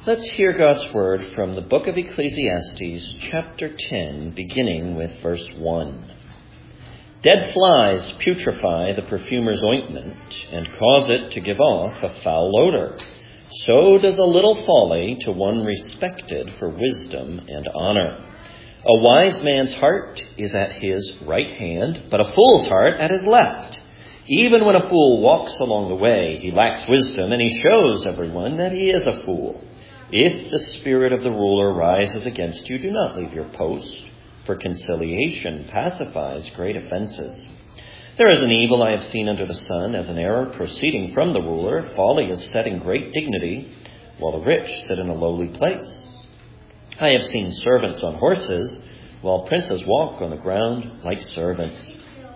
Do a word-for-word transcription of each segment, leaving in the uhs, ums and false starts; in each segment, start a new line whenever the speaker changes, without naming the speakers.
Let's hear God's word from the book of Ecclesiastes, chapter ten, beginning with verse one. Dead flies putrefy the perfumer's ointment and cause it to give off a foul odor. So does a little folly to one respected for wisdom and honor. A wise man's heart is at his right hand, but a fool's heart at his left. Even when a fool walks along the way, he lacks wisdom, and he shows everyone that he is a fool. If the spirit of the ruler rises against you, do not leave your post, for conciliation pacifies great offenses. There is an evil I have seen under the sun, as an error proceeding from the ruler. Folly is set in great dignity, while the rich sit in a lowly place. I have seen servants on horses, while princes walk on the ground like servants.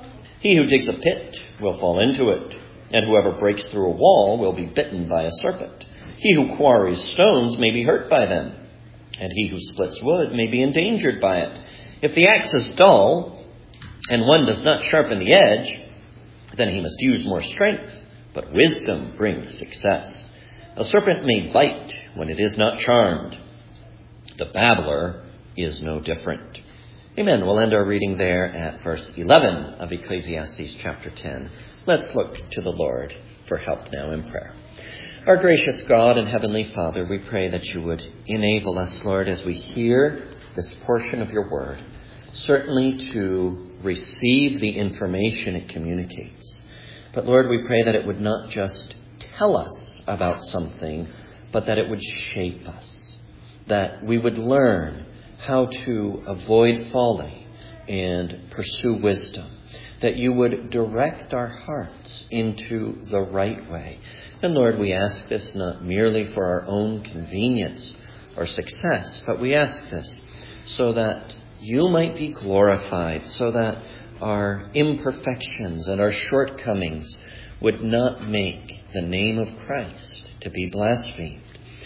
He who digs a pit will fall into it, and whoever breaks through a wall will be bitten by a serpent. He who quarries stones may be hurt by them, and he who splits wood may be endangered by it. If the axe is dull, and one does not sharpen the edge, then he must use more strength, but wisdom brings success. A serpent may bite when it is not charmed. The babbler is no different. Amen. We'll end our reading there at verse eleven of Ecclesiastes chapter ten. Let's look to the Lord for help now in prayer. Our gracious God and Heavenly Father, we pray that you would enable us, Lord, as we hear this portion of your word, certainly to receive the information it communicates. But Lord, we pray that it would not just tell us about something, but that it would shape us, that we would learn how to avoid folly and pursue wisdom, that you would direct our hearts into the right way. And Lord, we ask this not merely for our own convenience or success, but we ask this so that you might be glorified, so that our imperfections and our shortcomings would not make the name of Christ to be blasphemed.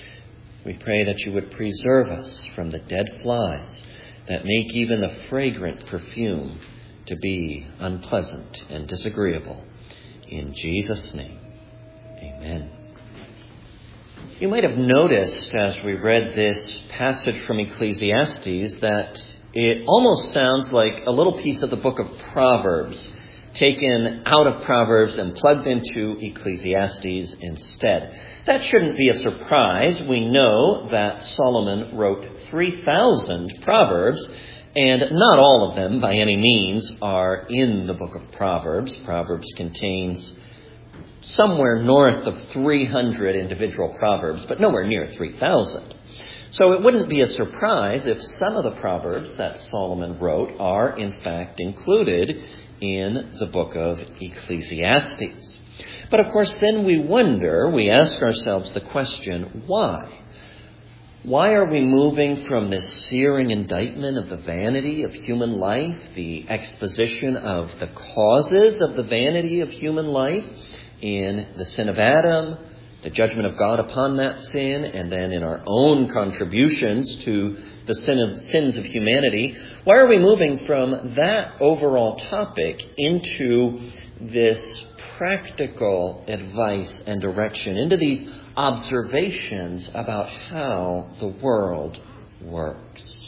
We pray that you would preserve us from the dead flies that make even the fragrant perfume to be unpleasant and disagreeable. In Jesus' name, amen. You might have noticed as we read this passage from Ecclesiastes that it almost sounds like a little piece of the book of Proverbs taken out of Proverbs and plugged into Ecclesiastes instead. That shouldn't be a surprise. We know that Solomon wrote three thousand Proverbs, and not all of them, by any means, are in the book of Proverbs. Proverbs contains somewhere north of three hundred individual Proverbs, but nowhere near three thousand. So it wouldn't be a surprise if some of the Proverbs that Solomon wrote are, in fact, included in the book of Ecclesiastes. But of course, then we wonder, we ask ourselves the question, why? Why are we moving from this searing indictment of the vanity of human life, the exposition of the causes of the vanity of human life in the sin of Adam, the judgment of God upon that sin, and then in our own contributions to the sin of, sins of humanity? Why are we moving from that overall topic into this practical advice and direction, into these observations about how the world works?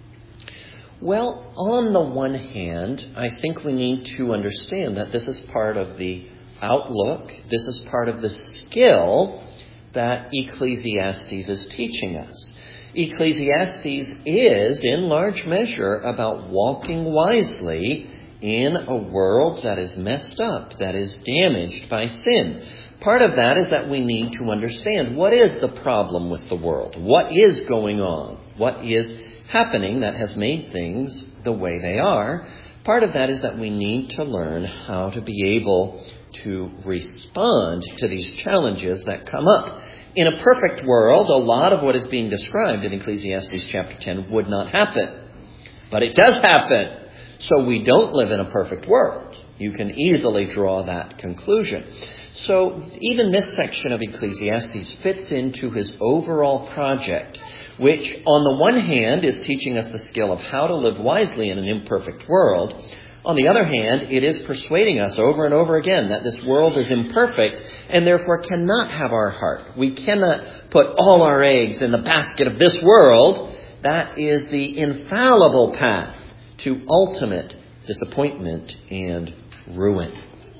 Well, on the one hand, I think we need to understand that this is part of the outlook, this is part of the skill that Ecclesiastes is teaching us. Ecclesiastes is, in large measure, about walking wisely in a world that is messed up, that is damaged by sin. Part of that is that we need to understand what is the problem with the world, what is going on, what is happening that has made things the way they are. Part of that is that we need to learn how to be able to respond to these challenges that come up. In a perfect world, a lot of what is being described in Ecclesiastes chapter ten would not happen. But it does happen. So we don't live in a perfect world. You can easily draw that conclusion. So even this section of Ecclesiastes fits into his overall project, which on the one hand is teaching us the skill of how to live wisely in an imperfect world. On the other hand, it is persuading us over and over again that this world is imperfect and therefore cannot have our heart. We cannot put all our eggs in the basket of this world. That is the infallible path to ultimate disappointment and ruin.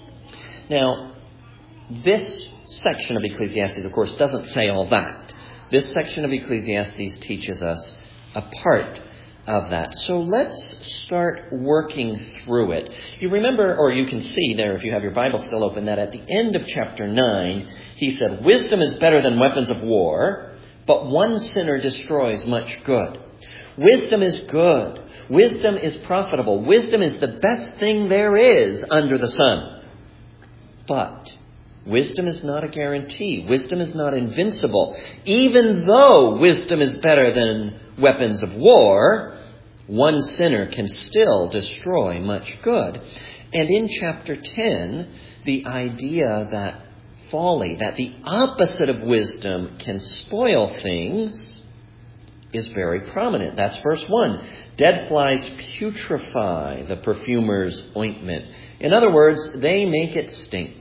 Now, this section of Ecclesiastes, of course, doesn't say all that. This section of Ecclesiastes teaches us a part of that. So let's start working through it. You remember, or you can see there if you have your Bible still open, that at the end of chapter nine, he said, wisdom is better than weapons of war, but one sinner destroys much good. Wisdom is good. Wisdom is profitable. Wisdom is the best thing there is under the sun. But wisdom is not a guarantee. Wisdom is not invincible. Even though wisdom is better than weapons of war, one sinner can still destroy much good. And in chapter ten, the idea that folly, that the opposite of wisdom can spoil things, is very prominent. That's verse one. Dead flies putrefy the perfumer's ointment. In other words, they make it stink.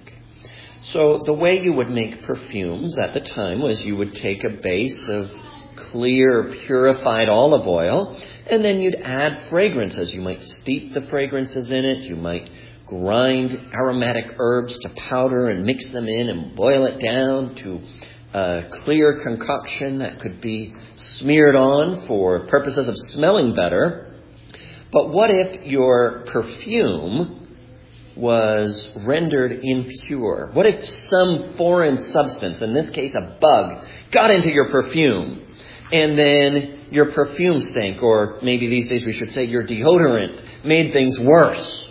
So the way you would make perfumes at the time was you would take a base of clear, purified olive oil, and then you'd add fragrances. You might steep the fragrances in it. You might grind aromatic herbs to powder and mix them in and boil it down to a clear concoction that could be smeared on for purposes of smelling better. But what if your perfume was rendered impure? What if some foreign substance, in this case a bug, got into your perfume, and then your perfume stank, or maybe these days we should say your deodorant, made things worse?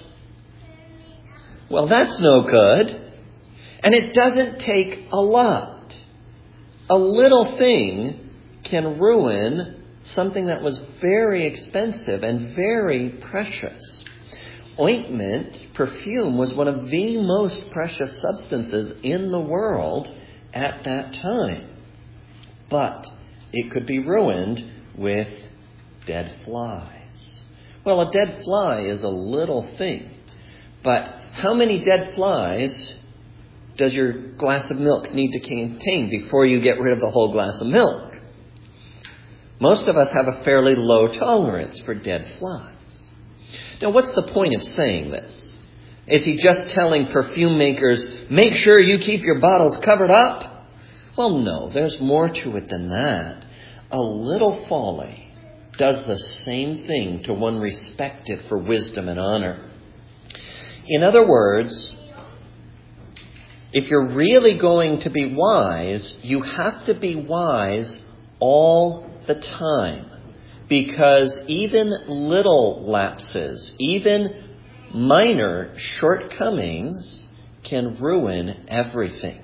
Well, that's no good. And it doesn't take a lot. A little thing can ruin something that was very expensive and very precious. Ointment, perfume, was one of the most precious substances in the world at that time. But it could be ruined with dead flies. Well, a dead fly is a little thing. But how many dead flies does your glass of milk need to contain before you get rid of the whole glass of milk? Most of us have a fairly low tolerance for dead flies. Now, what's the point of saying this? Is he just telling perfume makers, make sure you keep your bottles covered up? Well, no, there's more to it than that. A little folly does the same thing to one respected for wisdom and honor. In other words, if you're really going to be wise, you have to be wise all the time. Because even little lapses, even minor shortcomings can ruin everything.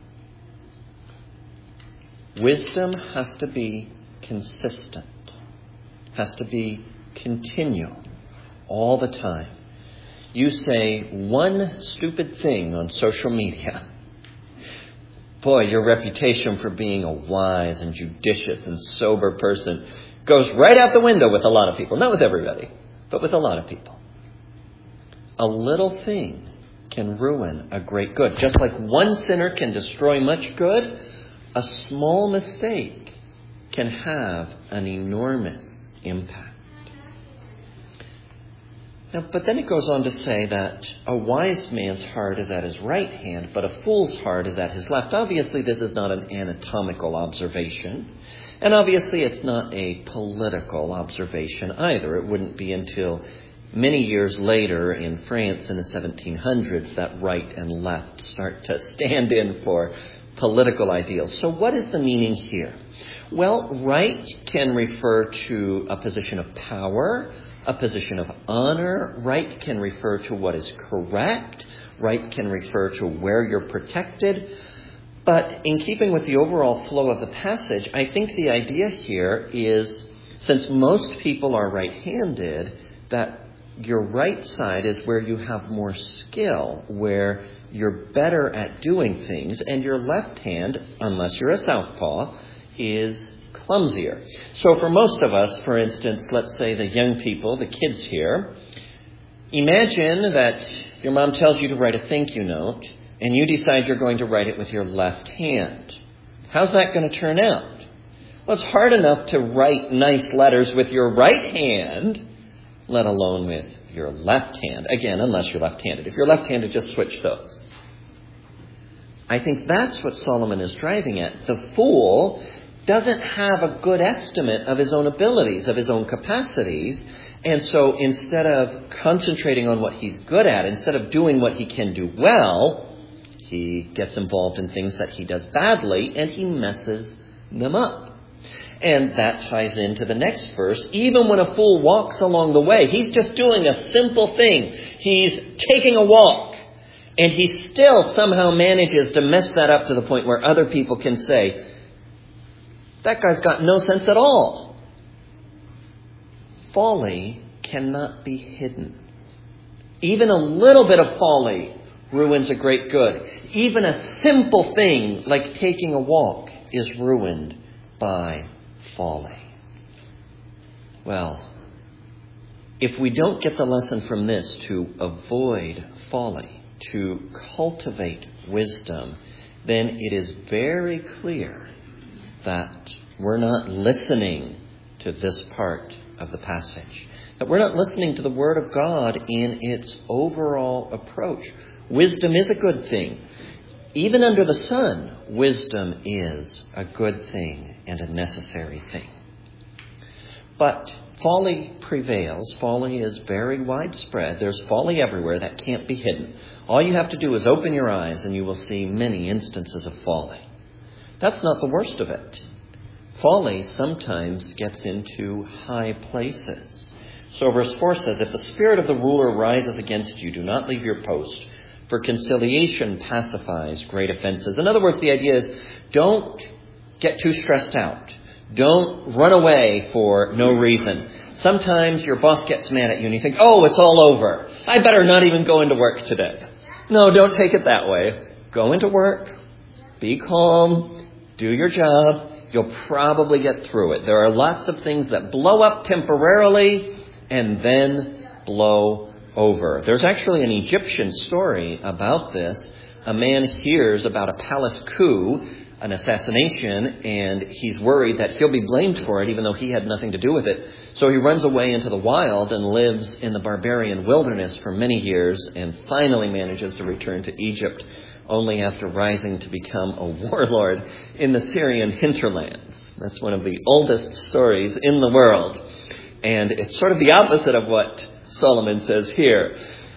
Wisdom has to be consistent, has to be continual all the time. You say one stupid thing on social media. Boy, your reputation for being a wise and judicious and sober person goes right out the window with a lot of people. Not with everybody, but with a lot of people. A little thing can ruin a great good. Just like one sinner can destroy much good, a small mistake can have an enormous impact. Now, but then it goes on to say that a wise man's heart is at his right hand, but a fool's heart is at his left. Obviously, this is not an anatomical observation. And obviously, it's not a political observation either. It wouldn't be until many years later in France in the seventeen hundreds that right and left start to stand in for political ideals. So what is the meaning here? Well, right can refer to a position of power, a position of honor. Right can refer to what is correct. Right can refer to where you're protected. But in keeping with the overall flow of the passage, I think the idea here is, since most people are right-handed, that your right side is where you have more skill, where you're better at doing things, and your left hand, unless you're a southpaw, is clumsier. So for most of us, for instance, let's say the young people, the kids here, Imagine that your mom tells you to write a thank you note, and you decide you're going to write it with your left hand. How's that going to turn out? Well, it's hard enough to write nice letters with your right hand, let alone with your left hand. Again, unless you're left-handed. If you're left-handed, just switch those. I think that's what Solomon is driving at. The fool doesn't have a good estimate of his own abilities, of his own capacities. And so instead of concentrating on what he's good at, instead of doing what he can do well, he gets involved in things that he does badly, and he messes them up. And that ties into the next verse. Even when a fool walks along the way, he's just doing a simple thing. He's taking a walk. And he still somehow manages to mess that up to the point where other people can say, that guy's got no sense at all. Folly cannot be hidden. Even a little bit of folly ruins a great good. Even a simple thing like taking a walk is ruined by folly. Well, if we don't get the lesson from this to avoid folly, to cultivate wisdom, then it is very clear that we're not listening to this part of the passage. That we're not listening to the Word of God in its overall approach. Wisdom is a good thing. Even under the sun, wisdom is a good thing and a necessary thing. But folly prevails. Folly is very widespread. There's folly everywhere that can't be hidden. All you have to do is open your eyes and you will see many instances of folly. That's not the worst of it. Folly sometimes gets into high places. So verse four says, if the spirit of the ruler rises against you, do not leave your post. For conciliation pacifies great offenses. In other words, the idea is don't get too stressed out. Don't run away for no reason. Sometimes your boss gets mad at you and you think, oh, it's all over. I better not even go into work today. No, don't take it that way. Go into work. Be calm. Do your job. You'll probably get through it. There are lots of things that blow up temporarily and then blow over. There's actually an Egyptian story about this. A man hears about a palace coup, an assassination, and he's worried that he'll be blamed for it, even though he had nothing to do with it. So he runs away into the wild and lives in the barbarian wilderness for many years and finally manages to return to Egypt, only after rising to become a warlord in the Syrian hinterlands. That's one of the oldest stories in the world. And it's sort of the opposite of what Solomon says here.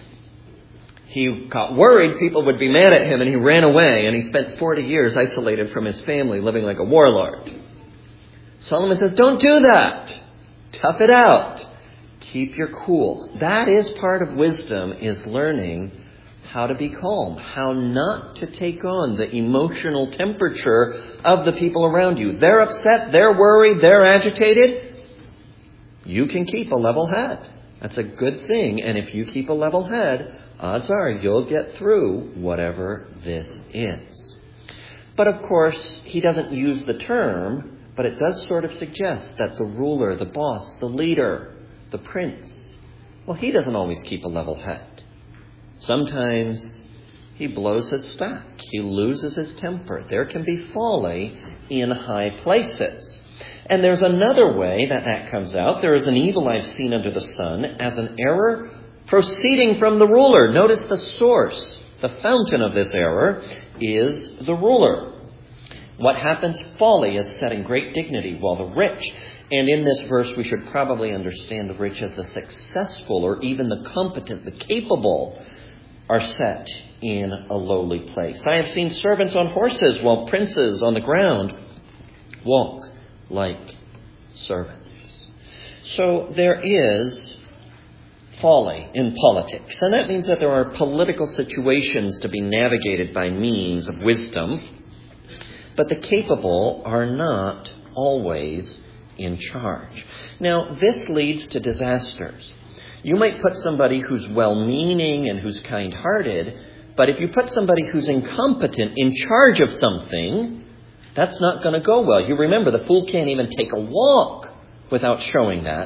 He got worried people would be mad at him, and he ran away, and he spent forty years isolated from his family, living like a warlord. Solomon says, don't do that. Tough it out. Keep your cool. That is part of wisdom, is learning how to be calm, how not to take on the emotional temperature of the people around you. They're upset, they're worried, they're agitated. You can keep a level head. That's a good thing. And if you keep a level head, odds are you'll get through whatever this is. But of course, he doesn't use the term, but it does sort of suggest that the ruler, the boss, the leader, the prince, well, he doesn't always keep a level head. Sometimes he blows his stack. He loses his temper. There can be folly in high places. And there's another way that that comes out. There is an evil I've seen under the sun as an error proceeding from the ruler. Notice the source, the fountain of this error is the ruler. What happens? Folly is set in great dignity, while the rich, and in this verse we should probably understand the rich as the successful or even the competent, the capable, are set in a lowly place. I have seen servants on horses while princes on the ground walk like servants. So there is folly in politics. And that means that there are political situations to be navigated by means of wisdom. But the capable are not always in charge. Now, this leads to disasters. You might put somebody who's well-meaning and who's kind-hearted, but if you put somebody who's incompetent in charge of something, that's not going to go well. You remember, the fool can't even take a walk without showing that.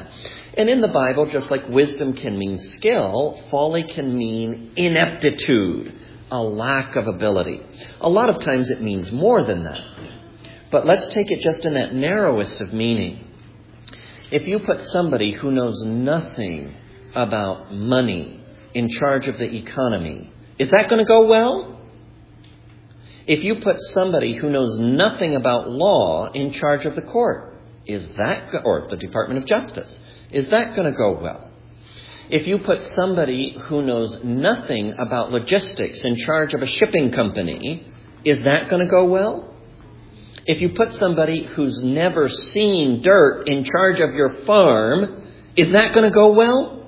And in the Bible, just like wisdom can mean skill, folly can mean ineptitude, a lack of ability. A lot of times it means more than that. But let's take it just in that narrowest of meaning. If you put somebody who knows nothing about money in charge of the economy, is that going to go well? If you put somebody who knows nothing about law in charge of the court, is that, or the Department of Justice, is that going to go well? If you put somebody who knows nothing about logistics in charge of a shipping company, is that going to go well? If you put somebody who's never seen dirt in charge of your farm, is that going to go well?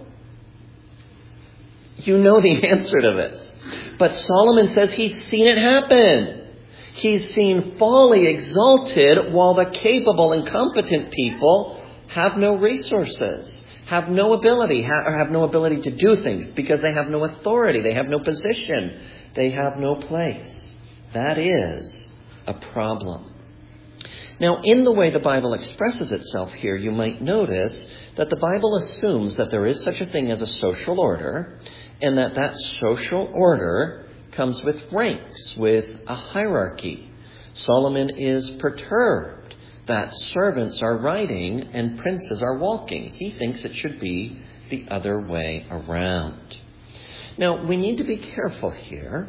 You know the answer to this. But Solomon says he's seen it happen. He's seen folly exalted while the capable and competent people have no resources, have no ability, or have no ability to do things because they have no authority, they have no position, they have no place. That is a problem. Now, in the way the Bible expresses itself here, you might notice that the Bible assumes that there is such a thing as a social order, and that that social order comes with ranks, with a hierarchy. Solomon is perturbed that servants are riding and princes are walking. He thinks it should be the other way around. Now, we need to be careful here,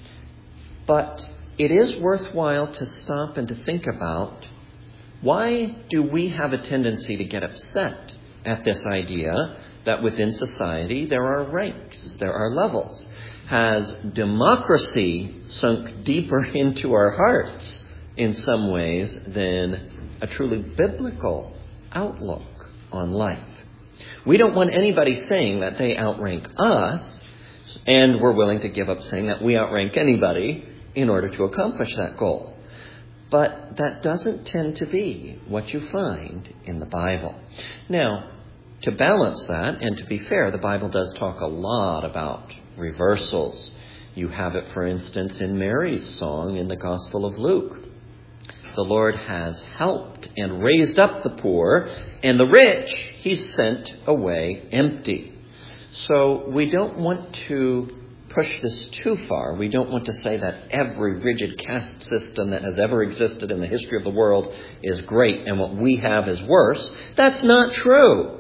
but it is worthwhile to stop and to think about, why do we have a tendency to get upset at this idea that within society there are ranks, there are levels? Has democracy sunk deeper into our hearts in some ways than a truly biblical outlook on life? We don't want anybody saying that they outrank us, and we're willing to give up saying that we outrank anybody in order to accomplish that goal. But that doesn't tend to be what you find in the Bible. Now, to balance that, and to be fair, the Bible does talk a lot about reversals. You have it, for instance, in Mary's song in the Gospel of Luke. The Lord has helped and raised up the poor, and the rich he's sent away empty. So we don't want to push this too far. We don't want to say that every rigid caste system that has ever existed in the history of the world is great and what we have is worse. That's not true.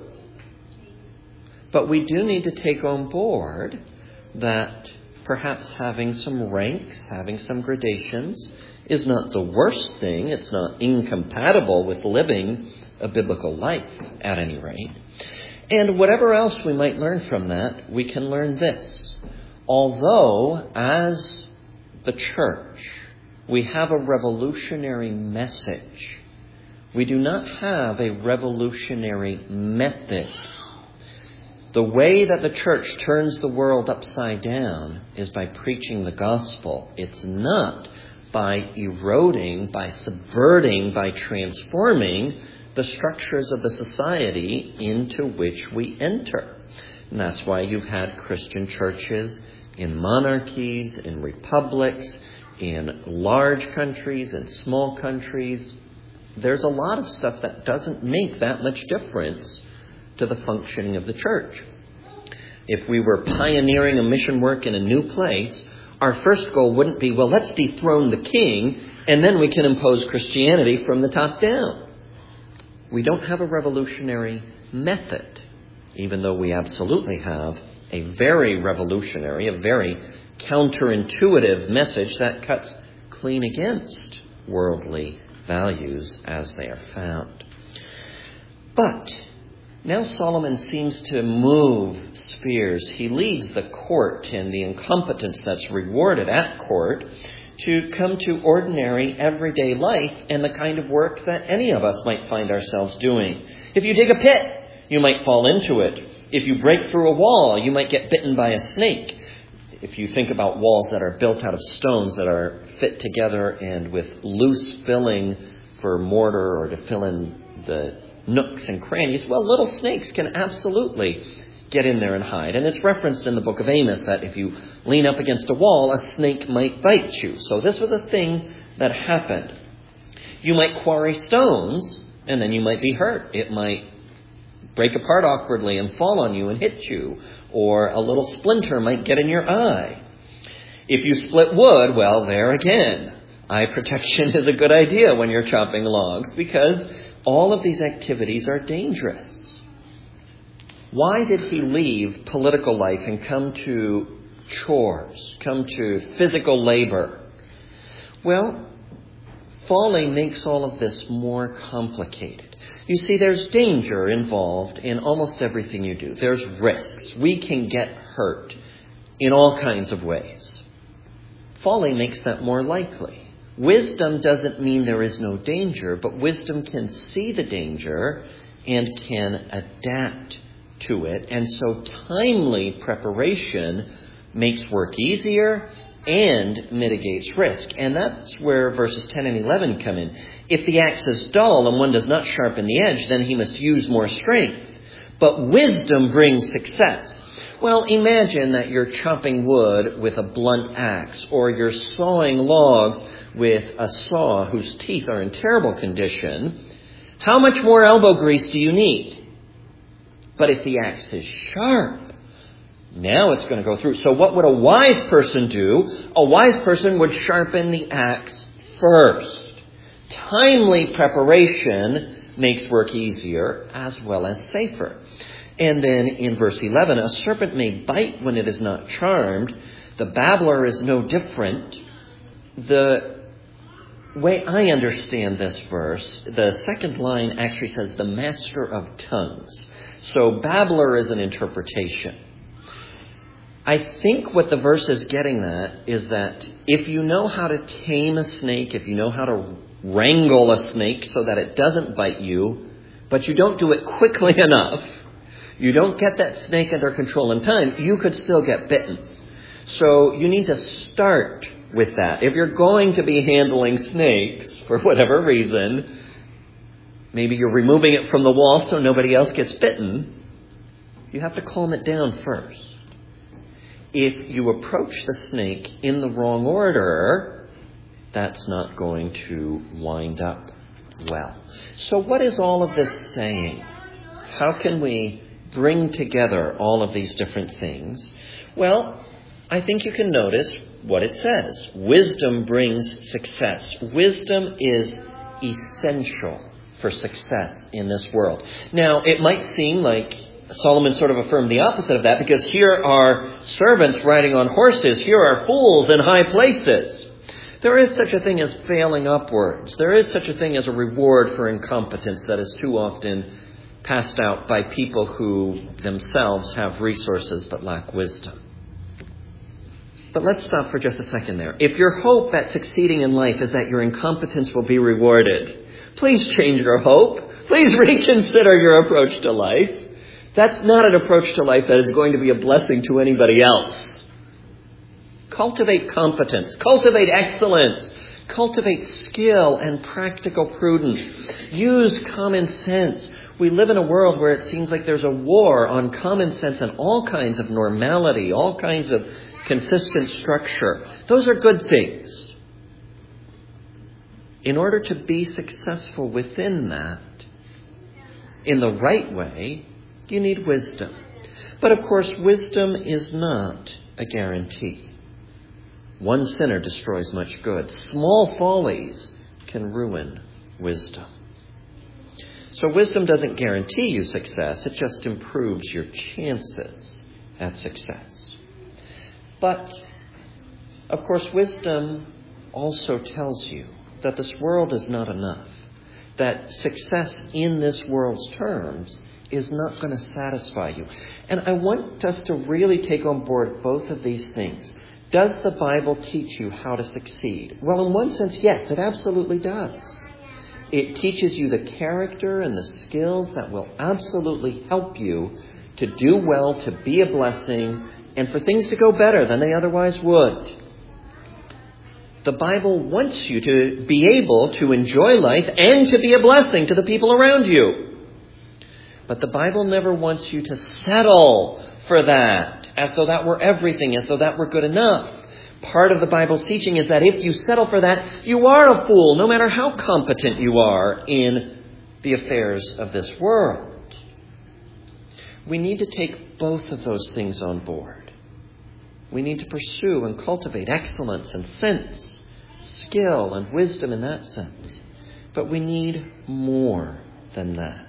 But we do need to take on board that perhaps having some ranks, having some gradations is not the worst thing. It's not incompatible with living a biblical life at any rate. And whatever else we might learn from that, we can learn this. Although, as the church, we have a revolutionary message, we do not have a revolutionary method. The way that the church turns the world upside down is by preaching the gospel. It's not by eroding, by subverting, by transforming the structures of the society into which we enter. And that's why you've had Christian churches in monarchies, in republics, in large countries, in small countries. There's a lot of stuff that doesn't make that much difference to the functioning of the church. If we were pioneering a mission work in a new place, our first goal wouldn't be, well, let's dethrone the king, and then we can impose Christianity from the top down. We don't have a revolutionary method, even though we absolutely have a very revolutionary, a very counterintuitive message that cuts clean against worldly values as they are found. But now Solomon seems to move spheres. He leaves the court and the incompetence that's rewarded at court to come to ordinary, everyday life and the kind of work that any of us might find ourselves doing. If you dig a pit, you might fall into it. If you break through a wall, you might get bitten by a snake. If you think about walls that are built out of stones that are fit together and with loose filling for mortar or to fill in the nooks and crannies, well, little snakes can absolutely get in there and hide. And it's referenced in the book of Amos that if you lean up against a wall, a snake might bite you. So this was a thing that happened. You might quarry stones, and then you might be hurt. It might break apart awkwardly and fall on you and hit you, or a little splinter might get in your eye. If you split wood, well, there again, eye protection is a good idea when you're chopping logs, because all of these activities are dangerous. Why did he leave political life and come to chores, come to physical labor? Well, falling makes all of this more complicated. You see, there's danger involved in almost everything you do. There's risks. We can get hurt in all kinds of ways. Falling makes that more likely. Wisdom doesn't mean there is no danger, but wisdom can see the danger and can adapt to it. And so timely preparation makes work easier and mitigates risk. And that's where verses ten and eleven come in. If the axe is dull and one does not sharpen the edge, then he must use more strength. But wisdom brings success. Well, imagine that you're chopping wood with a blunt axe, or you're sawing logs with a saw whose teeth are in terrible condition. How much more elbow grease do you need? But if the axe is sharp, now it's going to go through. So what would a wise person do? A wise person would sharpen the axe first. Timely preparation makes work easier as well as safer. And then in verse eleven, a serpent may bite when it is not charmed. The babbler is no different. The way I understand this verse, the second line actually says the master of tongues. So babbler is an interpretation. I think what the verse is getting at is that if you know how to tame a snake, if you know how to wrangle a snake so that it doesn't bite you, but you don't do it quickly enough, you don't get that snake under control in time, you could still get bitten. So you need to start with that. If you're going to be handling snakes for whatever reason, maybe you're removing it from the wall so nobody else gets bitten, you have to calm it down first. If you approach the snake in the wrong order, that's not going to wind up well. So what is all of this saying? How can we bring together all of these different things? Well, I think you can notice what it says. Wisdom brings success. Wisdom is essential for success in this world. Now, it might seem like Solomon sort of affirmed the opposite of that, because here are servants riding on horses. Here are fools in high places. There is such a thing as failing upwards. There is such a thing as a reward for incompetence that is too often passed out by people who themselves have resources but lack wisdom. But let's stop for just a second there. If your hope at succeeding in life is that your incompetence will be rewarded, please change your hope. Please reconsider your approach to life. That's not an approach to life that is going to be a blessing to anybody else. Cultivate competence. Cultivate excellence. Cultivate skill and practical prudence. Use common sense. We live in a world where it seems like there's a war on common sense and all kinds of normality, all kinds of consistent structure. Those are good things. In order to be successful within that, in the right way, you need wisdom. But of course, wisdom is not a guarantee. One sinner destroys much good. Small follies can ruin wisdom. So wisdom doesn't guarantee you success. It just improves your chances at success. But, of course, wisdom also tells you that this world is not enough. That success in this world's terms is not going to satisfy you. And I want us to really take on board both of these things. Does the Bible teach you how to succeed? Well, in one sense, yes, it absolutely does. It teaches you the character and the skills that will absolutely help you to do well, to be a blessing, and for things to go better than they otherwise would. The Bible wants you to be able to enjoy life and to be a blessing to the people around you. But the Bible never wants you to settle for that, as though that were everything, as though that were good enough. Part of the Bible's teaching is that if you settle for that, you are a fool, no matter how competent you are in the affairs of this world. we need to take both of those things on board. We need to pursue and cultivate excellence and sense, skill and wisdom in that sense. But we need more than that.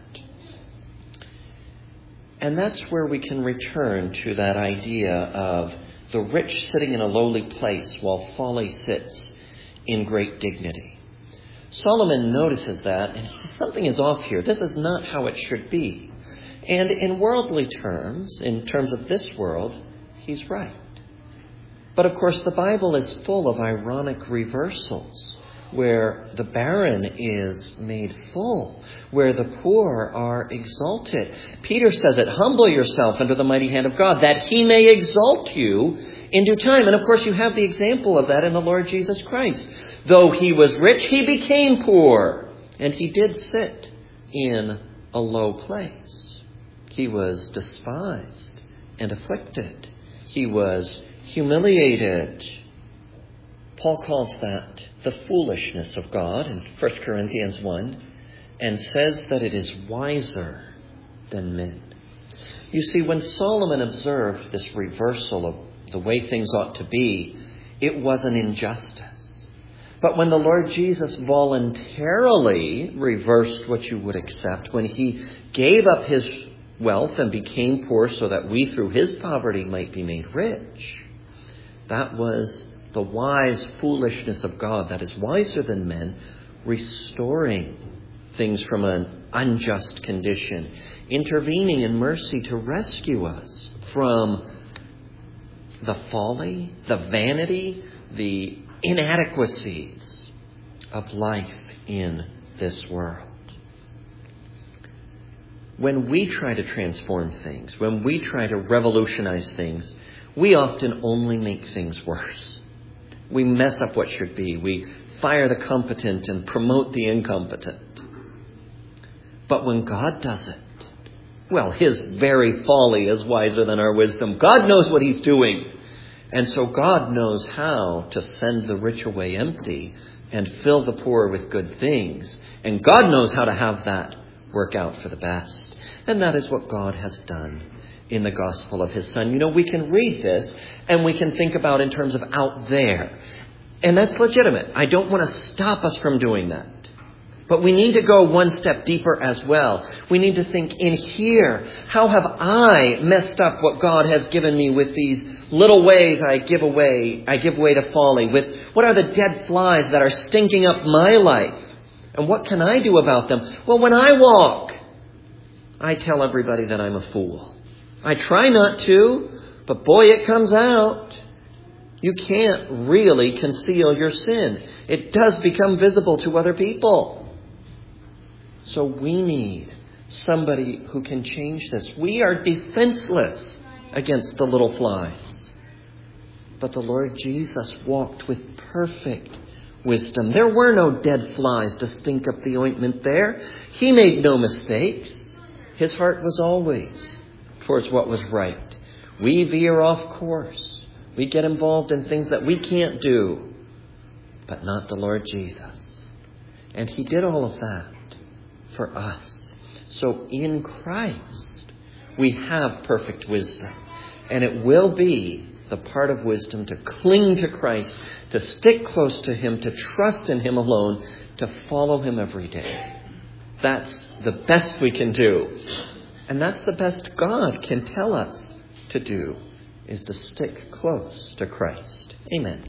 And that's where we can return to that idea of the rich sitting in a lowly place while folly sits in great dignity. Solomon notices that, and something is off here. This is not how it should be. And in worldly terms, in terms of this world, he's right. But of course, the Bible is full of ironic reversals, where the barren is made full, where the poor are exalted. Peter says it, humble yourself under the mighty hand of God, that he may exalt you in due time. And of course, you have the example of that in the Lord Jesus Christ. Though he was rich, he became poor, and he did sit in a low place. He was despised and afflicted. He was humiliated. Paul calls that the foolishness of God in First Corinthians one, and says that it is wiser than men. You see, when Solomon observed this reversal of the way things ought to be, it was an injustice. But when the Lord Jesus voluntarily reversed what you would accept, when he gave up his wealth and became poor so that we through his poverty might be made rich, that was the wise foolishness of God that is wiser than men, restoring things from an unjust condition, intervening in mercy to rescue us from the folly, the vanity, the inadequacies of life in this world. When we try to transform things, when we try to revolutionize things, we often only make things worse. We mess up what should be. We fire the competent and promote the incompetent. But when God does it, well, his very folly is wiser than our wisdom. God knows what he's doing. And so God knows how to send the rich away empty and fill the poor with good things. And God knows how to have that work out for the best. And that is what God has done in the gospel of his Son. You know, we can read this and we can think about in terms of out there. And that's legitimate. I don't want to stop us from doing that. But we need to go one step deeper as well. We need to think in here, how have I messed up what God has given me with these little ways I give away, I give way to folly? With what are the dead flies that are stinking up my life? And what can I do about them? Well, when I walk, I tell everybody that I'm a fool. I try not to, but boy, it comes out. You can't really conceal your sin. It does become visible to other people. So we need somebody who can change this. We are defenseless against the little flies. But the Lord Jesus walked with perfect wisdom. There were no dead flies to stink up the ointment there. He made no mistakes. His heart was always towards what was right. We veer off course. We get involved in things that we can't do, but not the Lord Jesus. And he did all of that for us. So in Christ, we have perfect wisdom. And it will be the part of wisdom to cling to Christ, to stick close to him, to trust in him alone, to follow him every day. That's the best we can do. And that's the best God can tell us to do, is to stick close to Christ. Amen.